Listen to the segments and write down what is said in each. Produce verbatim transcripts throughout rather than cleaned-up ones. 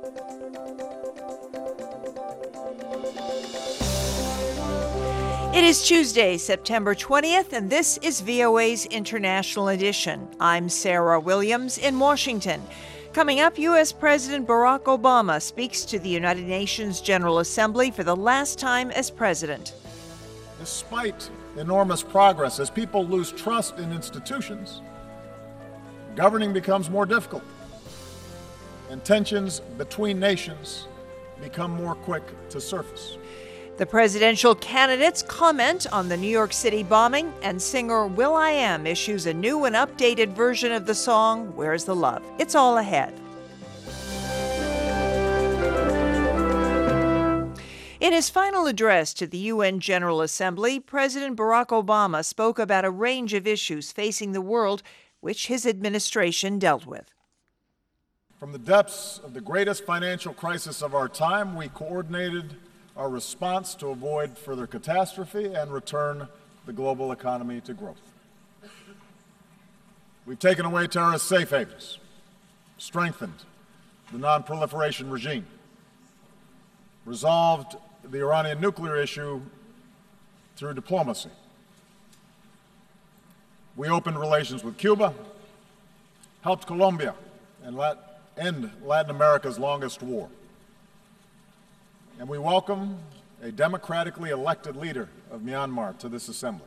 It is Tuesday, September twentieth, and this is V O A's International Edition. I'm Sarah Williams in Washington. Coming up, U S President Barack Obama speaks to the United Nations General Assembly for the last time as president. Despite enormous progress, as people lose trust in institutions, governing becomes more difficult, and tensions between nations become more quick to surface. The presidential candidates comment on the New York City bombing, and singer will.i.am issues a new and updated version of the song, Where's the Love? It's all ahead. In his final address to the U N General Assembly, President Barack Obama spoke about a range of issues facing the world which his administration dealt with. From the depths of the greatest financial crisis of our time, we coordinated our response to avoid further catastrophe and return the global economy to growth. We've taken away terrorist safe havens, strengthened the non-proliferation regime, resolved the Iranian nuclear issue through diplomacy. We opened relations with Cuba, helped Colombia and Lat- end Latin America's longest war. And we welcome a democratically elected leader of Myanmar to this assembly.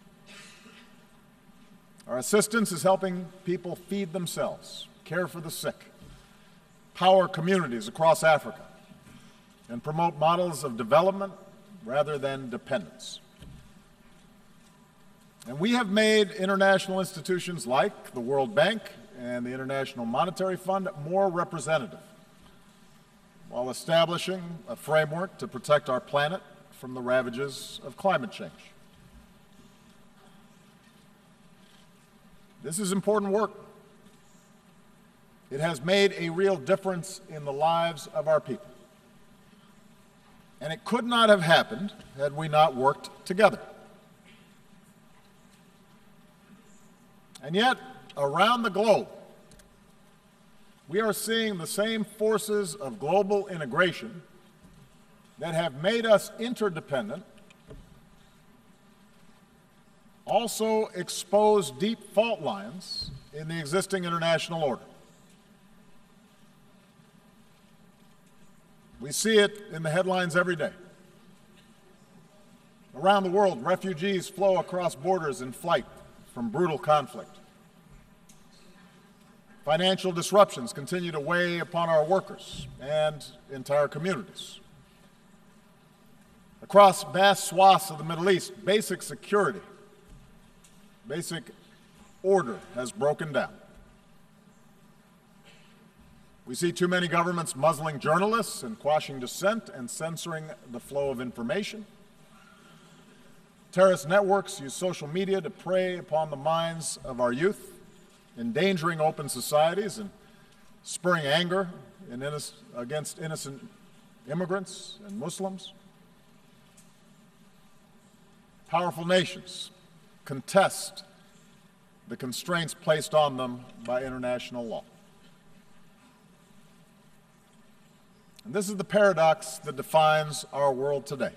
Our assistance is helping people feed themselves, care for the sick, power communities across Africa, and promote models of development rather than dependence. And we have made international institutions like the World Bank and the International Monetary Fund more representative, while establishing a framework to protect our planet from the ravages of climate change. This is important work. It has made a real difference in the lives of our people. And it could not have happened had we not worked together. And yet, around the globe, we are seeing the same forces of global integration that have made us interdependent also expose deep fault lines in the existing international order. We see it in the headlines every day. Around the world, refugees flow across borders in flight from brutal conflict. Financial disruptions continue to weigh upon our workers and entire communities. Across vast swaths of the Middle East, basic security, basic order has broken down. We see too many governments muzzling journalists and quashing dissent and censoring the flow of information. Terrorist networks use social media to prey upon the minds of our youth, endangering open societies and spurring anger in inno- against innocent immigrants and Muslims. Powerful nations contest the constraints placed on them by international law. And this is the paradox that defines our world today.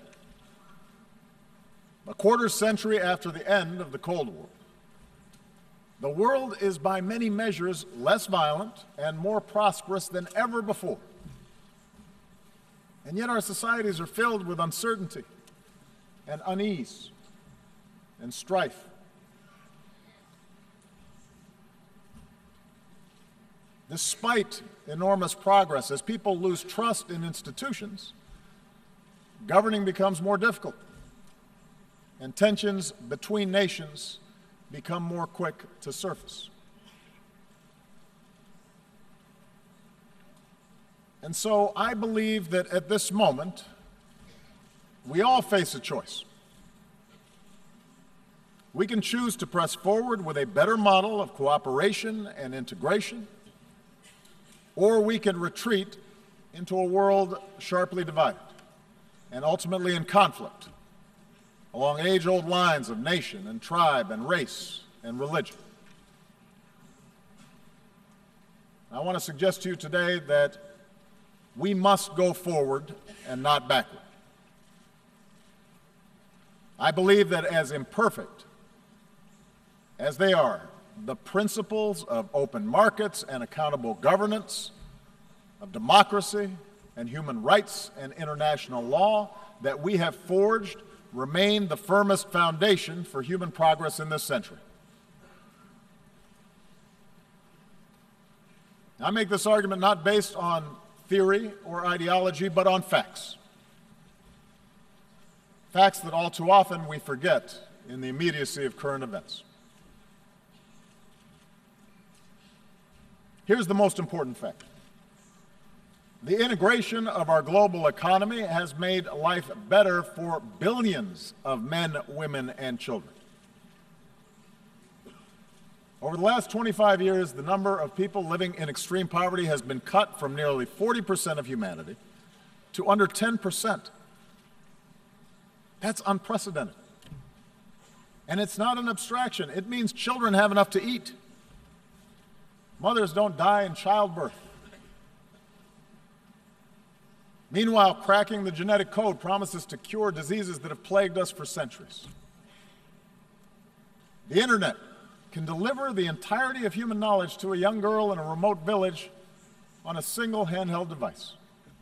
A quarter century after the end of the Cold War, the world is by many measures less violent and more prosperous than ever before. And yet our societies are filled with uncertainty and unease and strife. Despite enormous progress, as people lose trust in institutions, governing becomes more difficult, and tensions between nations become more quick to surface. And so I believe that at this moment, we all face a choice. We can choose to press forward with a better model of cooperation and integration, or we can retreat into a world sharply divided and ultimately in conflict along age-old lines of nation and tribe and race and religion. I want to suggest to you today that We must go forward and not backward. I believe that as imperfect as they are, the principles of open markets and accountable governance, of democracy and human rights and international law that we have forged remain the firmest foundation for human progress in this century. I make this argument not based on theory or ideology, but on facts. Facts that all too often we forget in the immediacy of current events. Here's the most important fact. The integration of our global economy has made life better for billions of men, women, and children. Over the last twenty-five years, the number of people living in extreme poverty has been cut from nearly forty percent of humanity to under ten percent. That's unprecedented. And it's not an abstraction. It means children have enough to eat. Mothers don't die in childbirth. Meanwhile, cracking the genetic code promises to cure diseases that have plagued us for centuries. The internet can deliver the entirety of human knowledge to a young girl in a remote village on a single handheld device.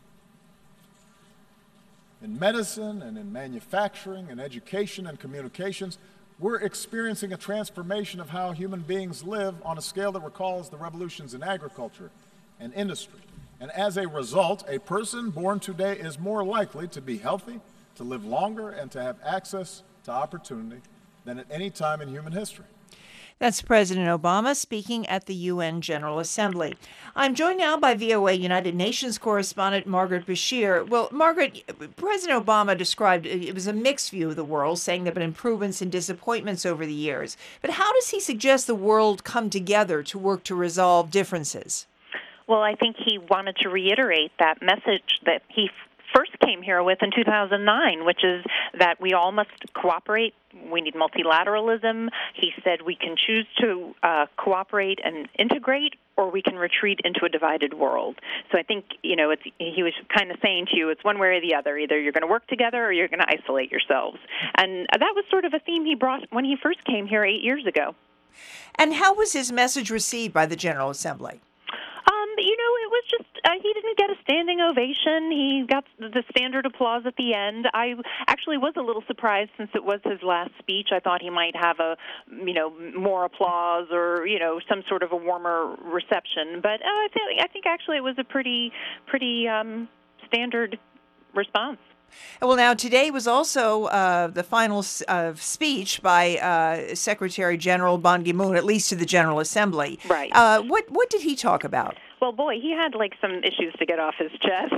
In medicine and in manufacturing and education and communications, we're experiencing a transformation of how human beings live on a scale that recalls the revolutions in agriculture and industry. And as a result, a person born today is more likely to be healthy, to live longer, and to have access to opportunity than at any time in human history. That's President Obama speaking at the U N General Assembly. I'm joined now by V O A United Nations correspondent Margaret Beshear. Well, Margaret, President Obama described it was a mixed view of the world, saying there have been improvements and disappointments over the years. But how does he suggest the world come together to work to resolve differences? Well, I think he wanted to reiterate that message that he first came here with in two thousand nine, which is that we all must cooperate. We need multilateralism. He said we can choose to uh, cooperate and integrate, or we can retreat into a divided world. So I think, you know, it's, he was kind of saying to you, it's one way or the other. Either you're going to work together or you're going to isolate yourselves. And that was sort of a theme he brought when he first came here eight years ago. And how was his message received by the General Assembly? Um, you know, it was just, uh, he didn't get a standing ovation. He got the standard applause at the end. I actually was a little surprised since it was his last speech. I thought he might have a, you know, more applause or, you know, some sort of a warmer reception. But uh, I, think, I think actually it was a pretty, pretty um, standard response. Well, now, today was also uh, the final uh, speech by uh, Secretary General Ban Ki-moon, at least to the General Assembly. Right. Uh, what, what did he talk about? Well, boy, he had, like, some issues to get off his chest.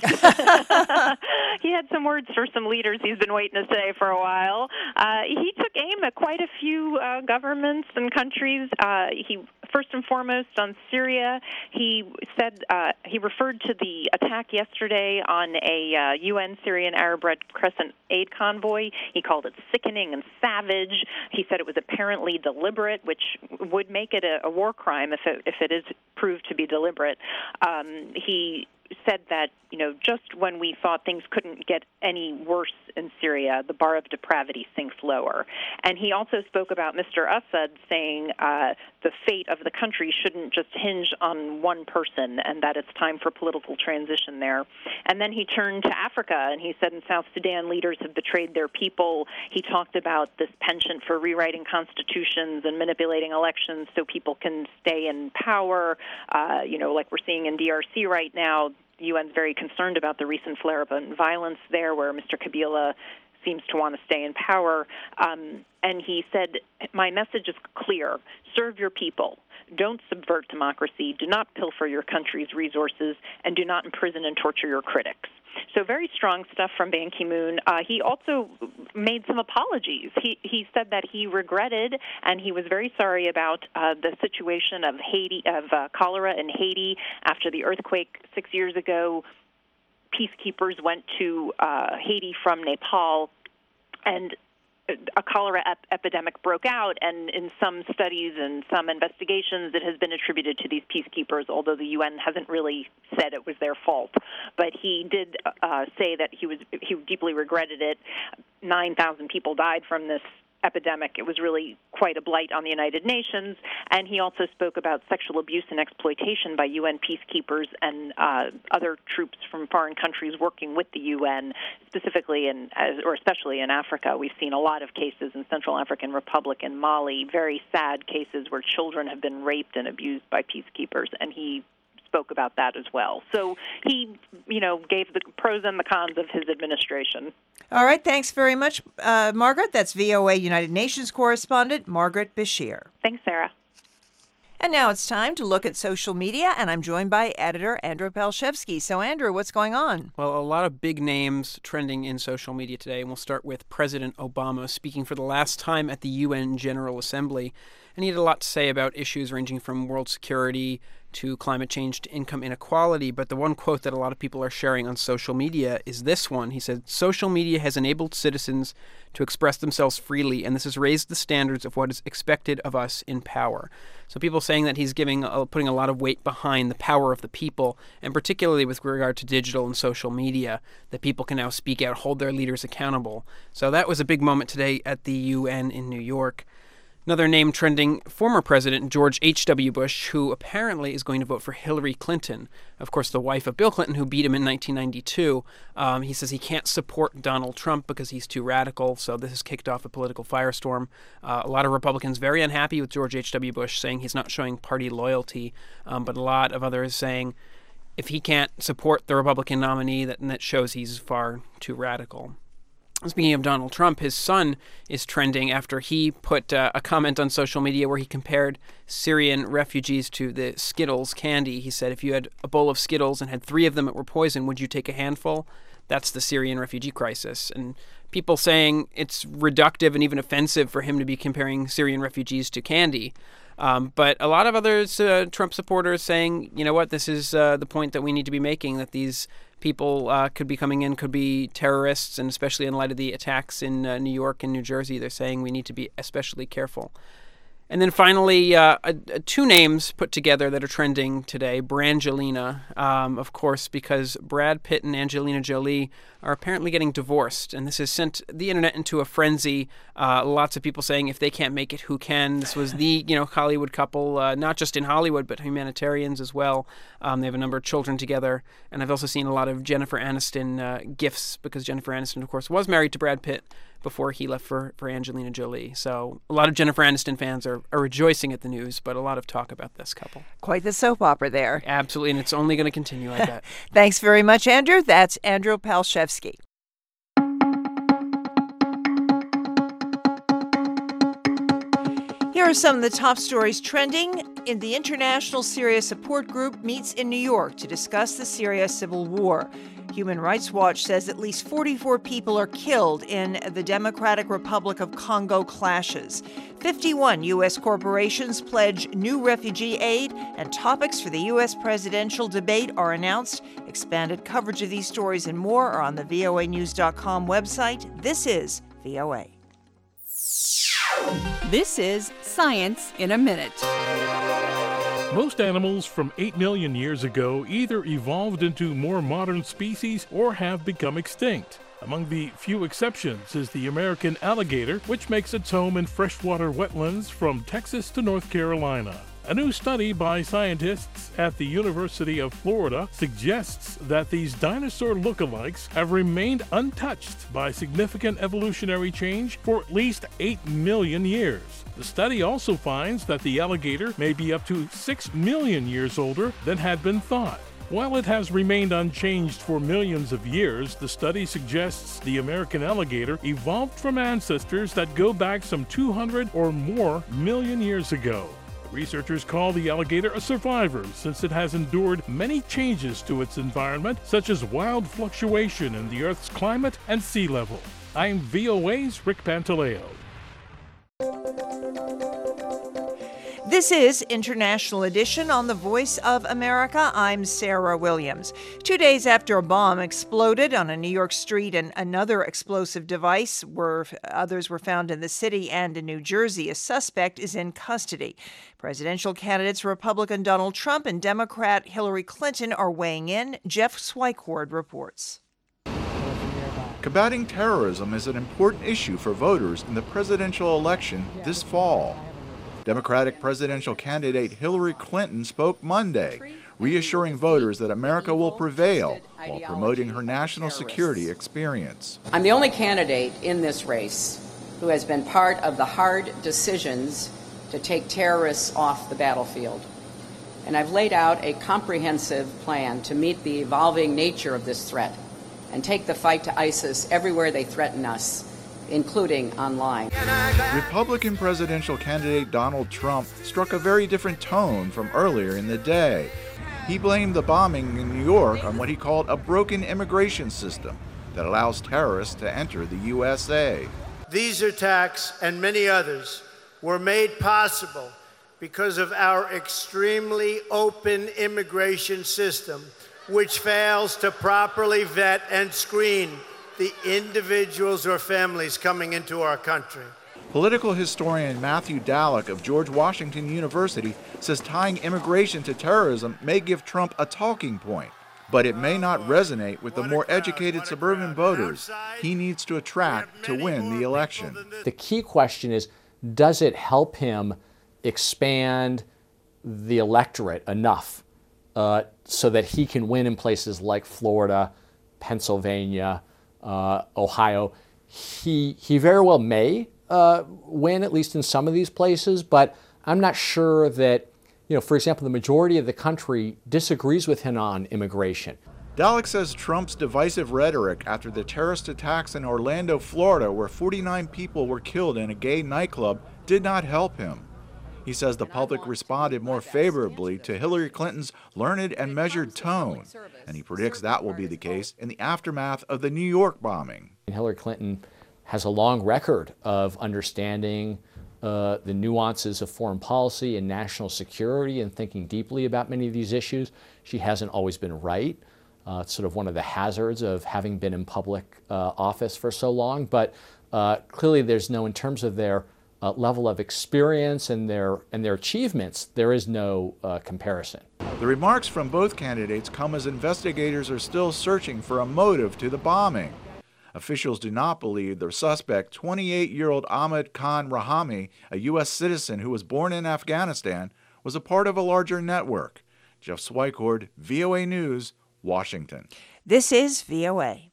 He had some words for some leaders he's been waiting to say for a while. Uh, he took aim at quite a few uh, governments and countries. Uh, he First and foremost, on Syria, he said uh, he referred to the attack yesterday on a uh, U N Syrian Arab Red Crescent aid convoy. He called it sickening and savage. He said it was apparently deliberate, which would make it a, a war crime if it, if it is proved to be deliberate. Um, he said that, you know, just when we thought things couldn't get any worse in Syria, the bar of depravity sinks lower. And he also spoke about Mister Assad, saying uh, the fate of the country shouldn't just hinge on one person and that it's time for political transition there. And then he turned to Africa, and he said in South Sudan, leaders have betrayed their people. He talked about this penchant for rewriting constitutions and manipulating elections so people can stay in power, uh, you know, like we're seeing in D R C right now. The U N's very concerned about the recent flare-up in violence there, where Mister Kabila seems to want to stay in power. Um, and he said, my message is clear. Serve your people. Don't subvert democracy. Do not pilfer your country's resources. And do not imprison and torture your critics. So very strong stuff from Ban Ki-moon. Uh, he also made some apologies. He he said that he regretted and he was very sorry about uh, the situation of Haiti, of uh, cholera in Haiti after the earthquake six years ago. Peacekeepers went to uh, Haiti from Nepal, and a cholera ep- epidemic broke out, and in some studies and some investigations, it has been attributed to these peacekeepers, although the U N hasn't really said it was their fault. But he did uh, say that he was he deeply regretted it. nine thousand people died from this epidemic. It was really quite a blight on the United Nations. And he also spoke about sexual abuse and exploitation by U N peacekeepers and uh, other troops from foreign countries working with the U N, specifically in, or especially in Africa. We've seen a lot of cases in Central African Republic and Mali, very sad cases where children have been raped and abused by peacekeepers, and he spoke about that as well. So he, you know, gave the pros and the cons of his administration. All right. Thanks very much, uh, Margaret. That's V O A United Nations correspondent Margaret Bashir. Thanks, Sarah. And now it's time to look at social media, and I'm joined by editor Andrew Palshevsky. So, Andrew, what's going on? Well, a lot of big names trending in social media today, and we'll start with President Obama speaking for the last time at the U N General Assembly. And he had a lot to say about issues ranging from world security to climate change to income inequality. But the one quote that a lot of people are sharing on social media is this one. He said, "Social media has enabled citizens to express themselves freely, and this has raised the standards of what is expected of us in power." So people saying that he's giving, uh, putting a lot of weight behind the power of the people, and particularly with regard to digital and social media, that people can now speak out, hold their leaders accountable. So that was a big moment today at the U N in New York. Another name trending, former President George H W. Bush, who apparently is going to vote for Hillary Clinton, of course the wife of Bill Clinton, who beat him in nineteen ninety-two. Um, he says he can't support Donald Trump because he's too radical, so this has kicked off a political firestorm. Uh, a lot of Republicans very unhappy with George H W. Bush, saying he's not showing party loyalty, um, but a lot of others saying if he can't support the Republican nominee, that, that shows he's far too radical. Speaking of Donald Trump, his son is trending after he put uh, a comment on social media where he compared Syrian refugees to the Skittles candy. He said, if you had a bowl of Skittles and had three of them that were poison, would you take a handful? That's the Syrian refugee crisis. And people saying it's reductive and even offensive for him to be comparing Syrian refugees to candy. Um, but a lot of others, uh, Trump supporters, saying, you know what, this is uh, the point that we need to be making, that these people uh, could be coming in, could be terrorists, and especially in light of the attacks in uh, New York and New Jersey, they're saying we need to be especially careful. And then finally, uh, uh, two names put together that are trending today. Brangelina, um, of course, because Brad Pitt and Angelina Jolie are apparently getting divorced. And this has sent the internet into a frenzy. Uh, lots of people saying if they can't make it, who can? This was the you know Hollywood couple, uh, not just in Hollywood, but humanitarians as well. Um, they have a number of children together. And I've also seen a lot of Jennifer Aniston uh, gifts, because Jennifer Aniston, of course, was married to Brad Pitt before he left for, for Angelina Jolie. So a lot of Jennifer Aniston fans are, are rejoicing at the news, but a lot of talk about this couple. Quite the soap opera there. Absolutely, and it's only going to continue, I bet. Thanks very much, Andrew. That's Andrew Palshevsky. Here are some of the top stories trending. In the International Syria Support Group meets in New York to discuss the Syria civil war. Human Rights Watch says at least forty-four people are killed in the Democratic Republic of Congo clashes. fifty-one U S corporations pledge new refugee aid, and topics for the U S presidential debate are announced. Expanded coverage of these stories and more are on the V O A news dot com website. This is V O A. This is Science in a Minute. Most animals from eight million years ago either evolved into more modern species or have become extinct. Among the few exceptions is the American alligator, which makes its home in freshwater wetlands from Texas to North Carolina. A new study by scientists at the University of Florida suggests that these dinosaur lookalikes have remained untouched by significant evolutionary change for at least eight million years. The study also finds that the alligator may be up to six million years older than had been thought. While it has remained unchanged for millions of years, the study suggests the American alligator evolved from ancestors that go back some two hundred or more million years ago. Researchers call the alligator a survivor since it has endured many changes to its environment, such as wild fluctuation in the Earth's climate and sea level. I'm V O A's Rick Pantaleo. This This is International Edition on the Voice of America. I'm Sarah Williams. Two days after a bomb exploded on a New York street and another explosive device were others were found in the city and in New Jersey, a suspect is in custody. Presidential candidates Republican Donald Trump and Democrat Hillary Clinton are weighing in. Jeff Swicord reports. Combating terrorism is an important issue for voters in the presidential election this fall. Democratic presidential candidate Hillary Clinton spoke Monday, reassuring voters that America will prevail while promoting her national security experience. I'm the only candidate in this race who has been part of the hard decisions to take terrorists off the battlefield. And I've laid out a comprehensive plan to meet the evolving nature of this threat and take the fight to ISIS everywhere they threaten us, including online. Republican presidential candidate Donald Trump struck a very different tone from earlier in the day. He blamed the bombing in New York on what he called a broken immigration system that allows terrorists to enter the U S A. These attacks and many others were made possible because of our extremely open immigration system, which fails to properly vet and screen the individuals or families coming into our country. Political historian Matthew Dallek of George Washington University says tying immigration to terrorism may give Trump a talking point, but it may not resonate with the more educated suburban voters he needs to attract to win the election. The key question is, does it help him expand the electorate enough uh, so that he can win in places like Florida, Pennsylvania, Uh, Ohio? He he very well may uh, win, at least in some of these places, but I'm not sure that, you know, for example, the majority of the country disagrees with him on immigration. Dallek says Trump's divisive rhetoric after the terrorist attacks in Orlando, Florida, where forty-nine people were killed in a gay nightclub, did not help him. He says the public responded more favorably to Hillary Clinton's learned and measured tone, and he predicts that will be the case in the aftermath of the New York bombing. Hillary Clinton has a long record of understanding uh, the nuances of foreign policy and national security and thinking deeply about many of these issues. She hasn't always been right. Uh, it's sort of one of the hazards of having been in public uh, office for so long, but uh, clearly there's no, in terms of their Uh, level of experience and their and their achievements, there is no uh, comparison. The remarks from both candidates come as investigators are still searching for a motive to the bombing. Officials do not believe the suspect, twenty-eight-year-old Ahmed Khan Rahami, a U S citizen who was born in Afghanistan, was a part of a larger network. Jeff Swicord, V O A News, Washington. This is V O A.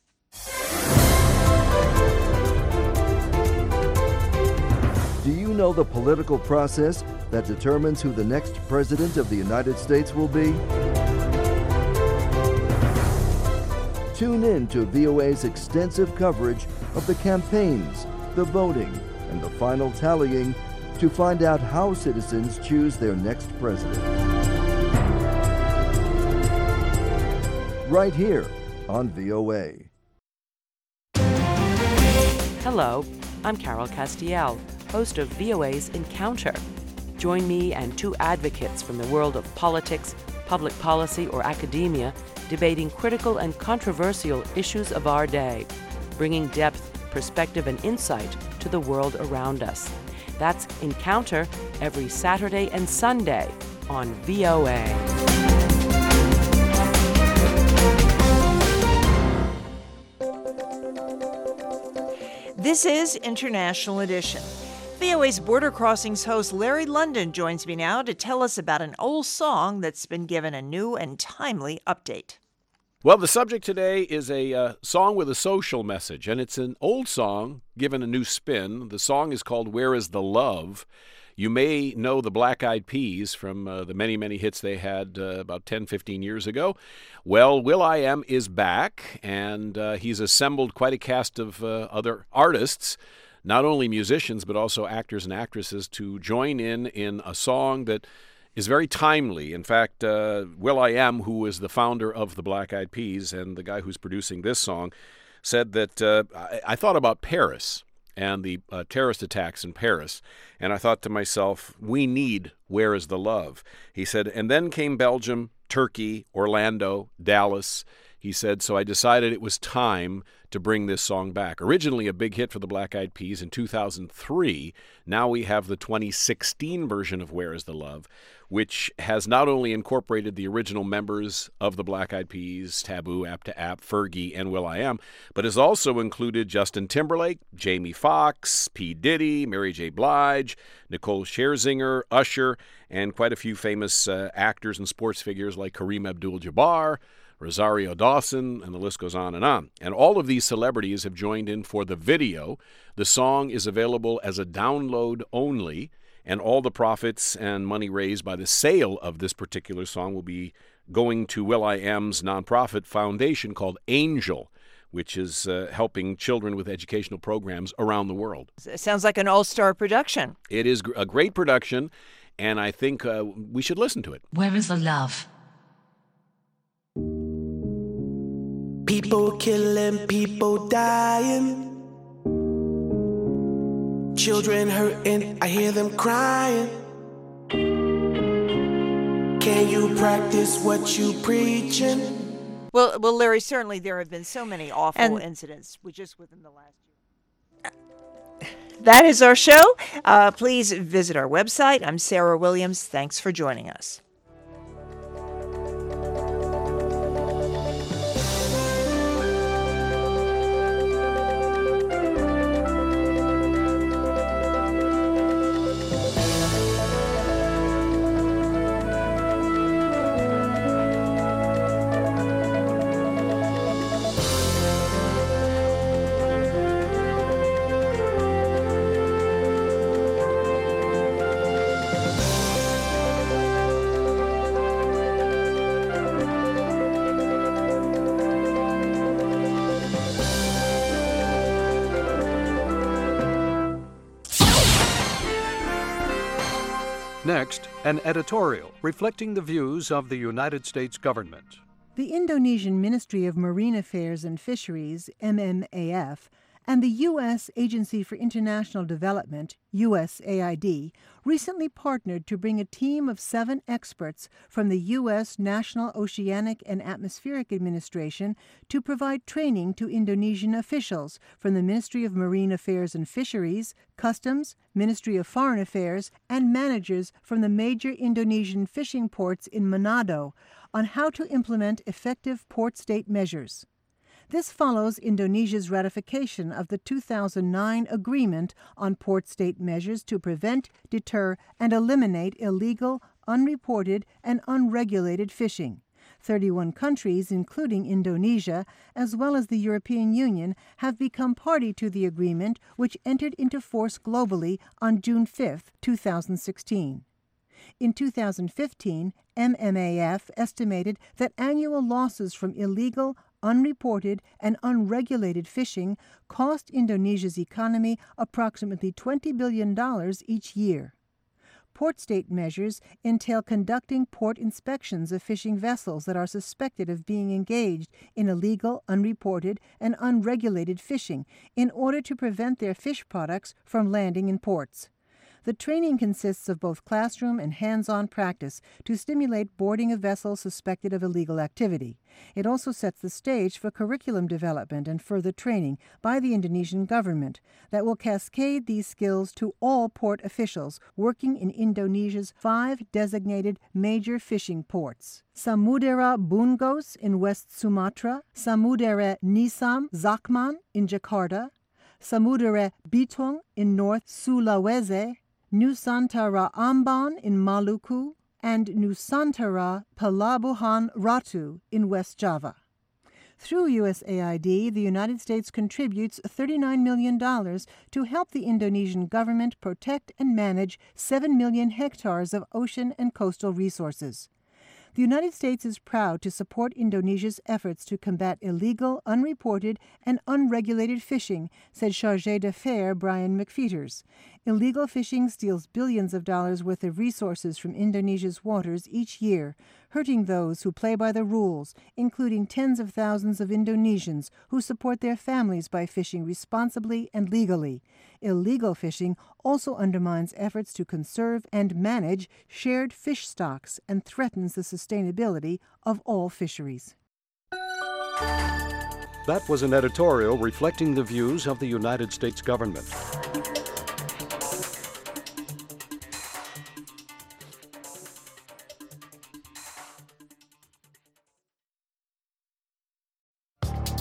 Do you know the political process that determines who the next president of the United States will be? Tune in to V O A's extensive coverage of the campaigns, the voting, and the final tallying to find out how citizens choose their next president. Right here on V O A. Hello, I'm Carol Castiel, host of V O A's Encounter. Join me and two advocates from the world of politics, public policy, or academia debating critical and controversial issues of our day, bringing depth, perspective, and insight to the world around us. That's Encounter every Saturday and Sunday on V O A. This is International Edition. V O A's Border Crossings host Larry London joins me now to tell us about an old song that's been given a new and timely update. Well, the subject today is a uh, song with a social message, and it's an old song given a new spin. The song is called Where Is the Love? You may know the Black Eyed Peas from uh, the many, many hits they had uh, about ten, fifteen years ago. Well, will.i.am is back, and uh, he's assembled quite a cast of uh, other artists, not only musicians, but also actors and actresses, to join in in a song that is very timely. In fact, uh, will.i.am, who is the founder of the Black Eyed Peas and the guy who's producing this song, said that, uh, I, I thought about Paris. and the uh, terrorist attacks in Paris. And I thought to myself, we need Where is the Love? He said, and then came Belgium, Turkey, Orlando, Dallas. He said, so I decided it was time to bring this song back. Originally a big hit for the Black Eyed Peas in two thousand three. Now we have the twenty sixteen version of Where is the Love, which has not only incorporated the original members of the Black Eyed Peas, Taboo, Apt to Apt, Fergie, and will.i.am, but has also included Justin Timberlake, Jamie Foxx, P. Diddy, Mary J. Blige, Nicole Scherzinger, Usher, and quite a few famous uh, actors and sports figures like Kareem Abdul-Jabbar, Rosario Dawson, and the list goes on and on. And all of these celebrities have joined in for the video. The song is available as a download only, and all the profits and money raised by the sale of this particular song will be going to will.i.am's nonprofit foundation called Angel, which is uh, helping children with educational programs around the world. It sounds like an all-star production. It is a great production, and I think uh, we should listen to it. Where is the love? People killing, people dying. Children hurting, I hear them crying. Can you practice what you preaching? Well, well, Larry, certainly there have been so many awful And- incidents just within the last year. That is our show. Uh, please visit our website. I'm Sarah Williams. Thanks for joining us. Next, an editorial reflecting the views of the United States government. The Indonesian Ministry of Marine Affairs and Fisheries, M M A F, and the U S Agency for International Development, U S A I D, recently partnered to bring a team of seven experts from the U S National Oceanic and Atmospheric Administration to provide training to Indonesian officials from the Ministry of Marine Affairs and Fisheries, Customs, Ministry of Foreign Affairs, and managers from the major Indonesian fishing ports in Manado on how to implement effective port state measures. This follows Indonesia's ratification of the two thousand nine Agreement on Port State Measures to Prevent, Deter, and Eliminate Illegal, Unreported, and Unregulated Fishing. thirty-one countries, including Indonesia, as well as the European Union, have become party to the agreement, which entered into force globally on June fifth, two thousand sixteen. In two thousand fifteen, M M A F estimated that annual losses from illegal, unreported, and unregulated fishing cost Indonesia's economy approximately twenty billion dollars each year. Port state measures entail conducting port inspections of fishing vessels that are suspected of being engaged in illegal, unreported, and unregulated fishing in order to prevent their fish products from landing in ports. The training consists of both classroom and hands-on practice to stimulate boarding of vessels suspected of illegal activity. It also sets the stage for curriculum development and further training by the Indonesian government that will cascade these skills to all port officials working in Indonesia's five designated major fishing ports: Samudera Bungos in West Sumatra, Samudera Nisam Zakman in Jakarta, Samudera Bitung in North Sulawesi, Nusantara Ambon in Maluku, and Nusantara Pelabuhan Ratu in West Java. Through U S A I D, the United States contributes thirty-nine million dollars to help the Indonesian government protect and manage seven million hectares of ocean and coastal resources. The United States is proud to support Indonesia's efforts to combat illegal, unreported, and unregulated fishing, said Chargé d'Affaires Brian McFeeters. Illegal fishing steals billions of dollars worth of resources from Indonesia's waters each year, hurting those who play by the rules, including tens of thousands of Indonesians who support their families by fishing responsibly and legally. Illegal fishing also undermines efforts to conserve and manage shared fish stocks and threatens the sustainability of all fisheries. That was an editorial reflecting the views of the United States government.